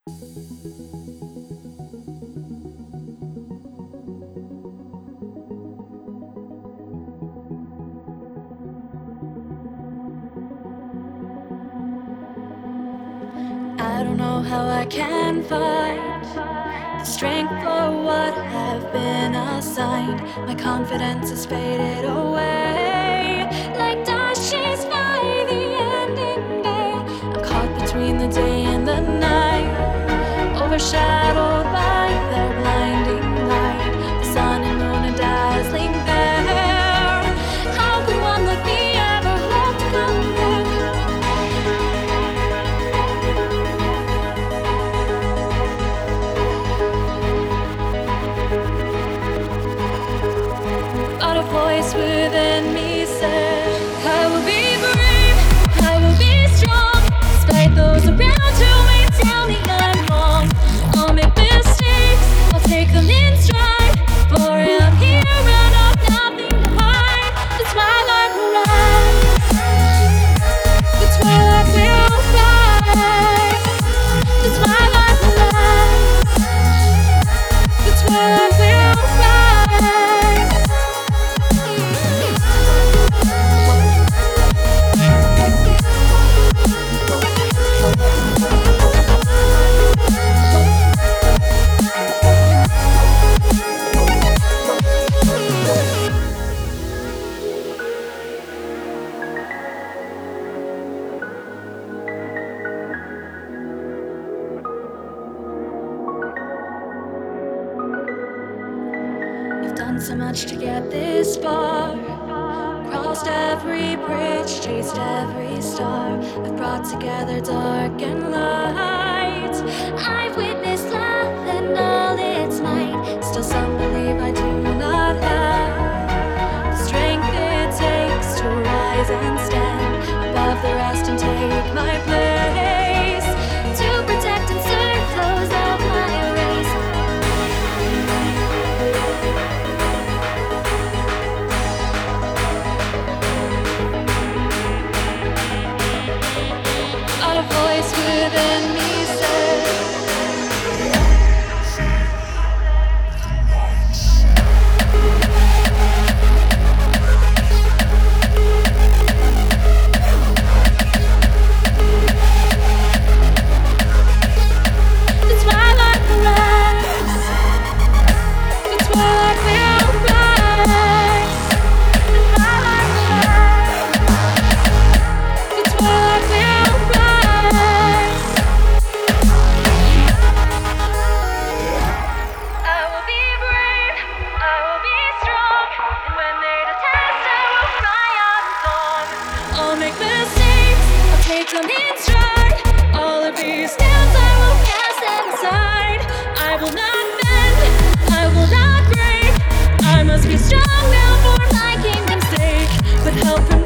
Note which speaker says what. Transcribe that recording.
Speaker 1: I don't know how I can find the strength for what I've been assigned. My confidence has faded away, like dust shades by the ending day. I'm caught between the day and the night, overshadowed by their blinding light. The sun and moon are dazzling there. How could one like me ever hope to come back? But a voice within me said, I will be brave, I will be strong, despite those around who may tell me I'm wrong. I'll make mistakes, I'll take them in stride, for I'm here and I've nothing to hide. The twilight will rise, the twilight will rise, the twilight will rise, the twilight will rise. I've done so much to get this far, crossed every bridge, chased every star. I've brought together dark and light. I've witnessed love and all its might. Still some believe I do not have the strength it takes to rise and stand above the rest and take my place, to protect and serve those of my race. A voice within me said, the twilight will rise, the twilight will rise, the twilight will rise, the twilight will rise. I will be brave, I will be strong, and when they detest, I will cry out in song. I'll make mistakes, I'll take them in stride. All of these doubts, I will cast them aside. I will not bend, I will not break. I must be strong now for my kingdom's sake. With help from